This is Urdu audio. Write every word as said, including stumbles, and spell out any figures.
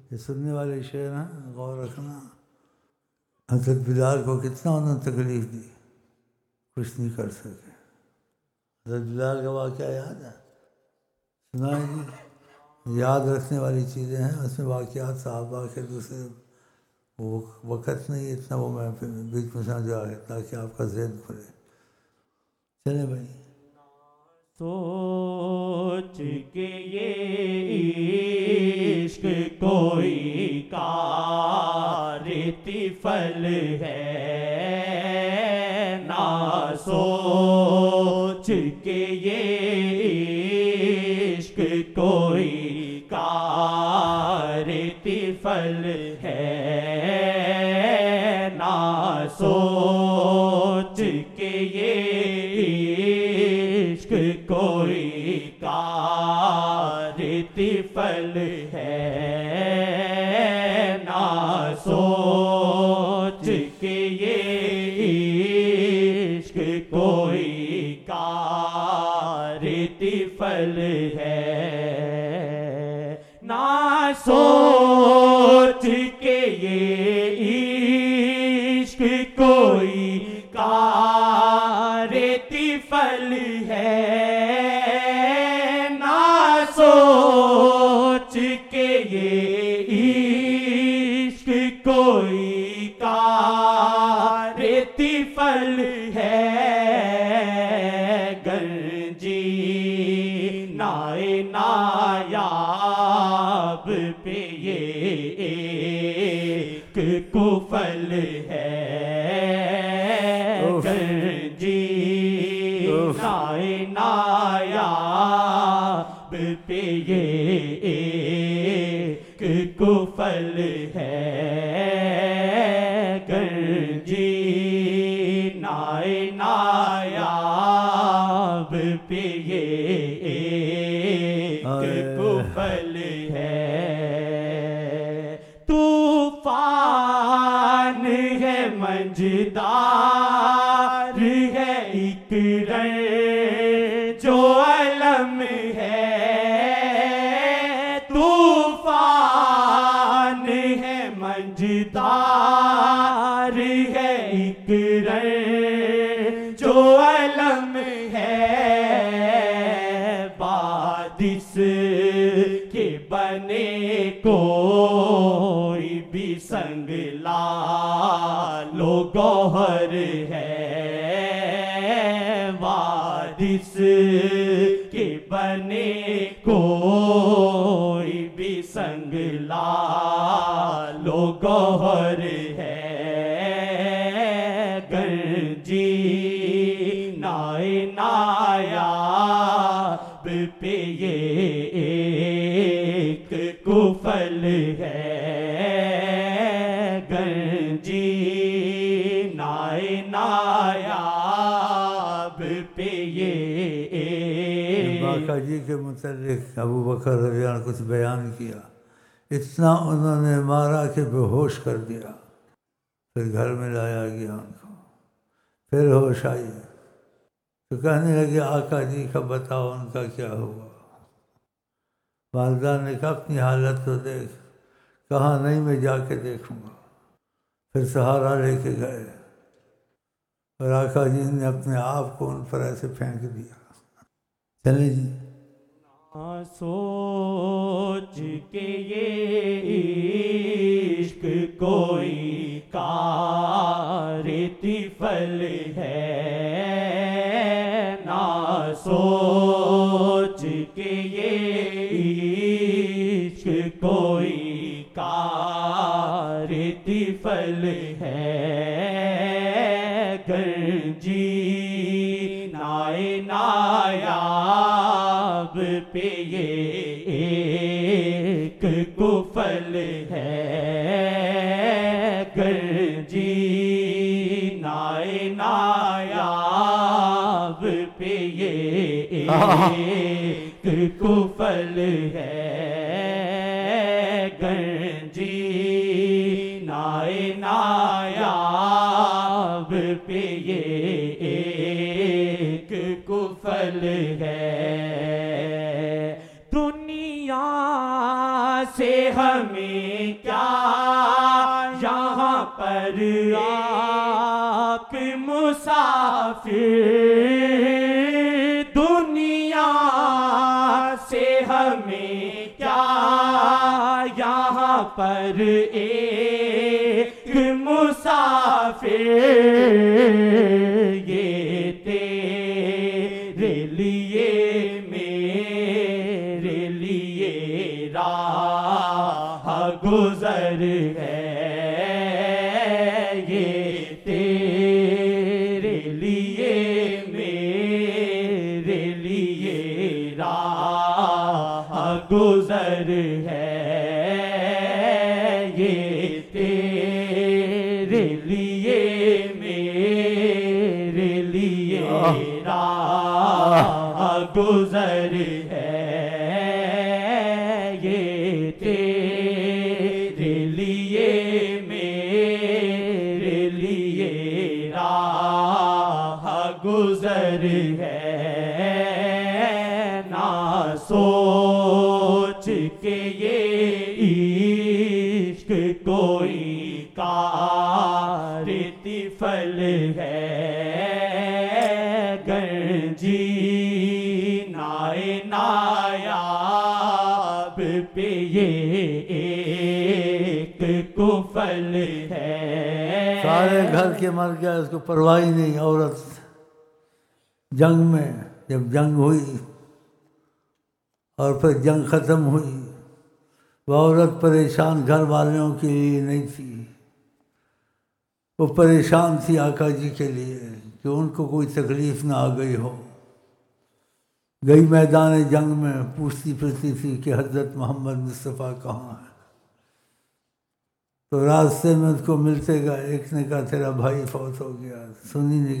یہ سننے والے شعر ہیں، غور رکھنا۔ حضرت بلال کو کتنا انہوں نے تکلیف دی، کچھ نہیں کر سکے۔ حضرت بلال کا واقعہ یاد ہے، سنائیں جی؟ یاد رکھنے والی چیزیں ہیں اس میں، واقعات صحابہ کے دوسرے، وہ وقت نہیں اتنا وہ میں بیچ میں سمجھا ہے تاکہ آپ کا ذہن کھلے۔ چلیں بھائی۔ سوچ کے یہ عشق کوئی کار طفل ہے، نہ سوچ کے یہ عشق کوئی کار طفل ہے، نہ سوچ کے یہ عشق کوئی کار طفل ہے، نہ سوچ کے یہ عشق کوئی کار طفل ہے، نہ سوچ کے یہ عشق کوئی کار طفل ہے، نہ سوچ کے یہ عشق کوئی کار طفل ہے، گنجی نائے نایاب پہ یہ ایک کفل ہے، گنجی نائے نایاب پہ یہ ایک کفل ہے، گنجی نائے نایاب پہ یہ ایک کفل ہے، طوفان ہے منجدار ہے ایک رنج جو علم ہے، طوفان ہے منجدار ہے ایک رنج جو علم ہے، بادس کے بنے کوئی بھی سنگ لالو گوہر ہے، وادس کے بنے کوئی بھی سنگ لالو گوہر ہے، گنجی نائے نایاب پہ یہ ایک کفل ہے، گنجی نائے نایاب پہ یہ ایک۔ باقا جی کے متعلق ابو بکر رضی اللہ عنہ کچھ بیان کیا، اتنا انہوں نے مارا کہ بے ہوش کر دیا، پھر گھر میں لایا گیا ان کو، پھر ہوش آئی تو کہنے لگے آقا جی کا بتاؤ ان کا کیا ہوا؟ والدہ نے کہا اپنی حالت تو دیکھ، کہا نہیں میں جا کے دیکھوں گا، پھر سہارا لے کے گئے اور آقا جی نے اپنے آپ کو ان پر ایسے پھینک دیا۔ چلیں جی۔ نہ سوچ کے یہ عشق کوئی کار طفل ہے، نہ سوچ کے یہ عشق کوئی کار طفل ہے، گنجی نائے نایاب پہ یہ ایک کفل ہے، گنجی نائے نایاب پہ یہ ایک کفل ہے، گنجی نائے نایاب پہ یہ ایک کفل ہے، دنیا سے ہمیں میں کیا یہاں پر آپ مسافر، دنیا سے ہمیں کیا یہاں پر ایک مسافر، یہ تیرے لیے میرے لیے راہ گزر ہے، یہ تیرے لیے میرے لیے راہ گزر ہے، یہ تیرے لیے میرے لیے راہ گزر ہے، یہ تیرے لیے میرے لیے راہ گزر ہے، نہ سوچ کے یہ عشق کوئی کار طفل ہے، گنجی نائے نایاب پہ یہ ایک کفل ہے، سارے گھر کے مر گیا، اس کو پرواہ ہی نہیں. عورت جنگ میں جب جنگ ہوئی اور پھر جنگ ختم ہوئی، وہ عورت پریشان گھر والوں کے لیے نہیں تھی، وہ پریشان تھی آقا جی کے لیے کہ ان کو کوئی تکلیف نہ آ گئی ہو. گئی میدان جنگ میں، پوچھتی پھرتی تھی کہ حضرت محمد مصطفیٰ کہاں ہے. تو راستے میں اس کو ملتے گا، ایک نے کہا تیرا بھائی فوت ہو گیا، سنی نہیں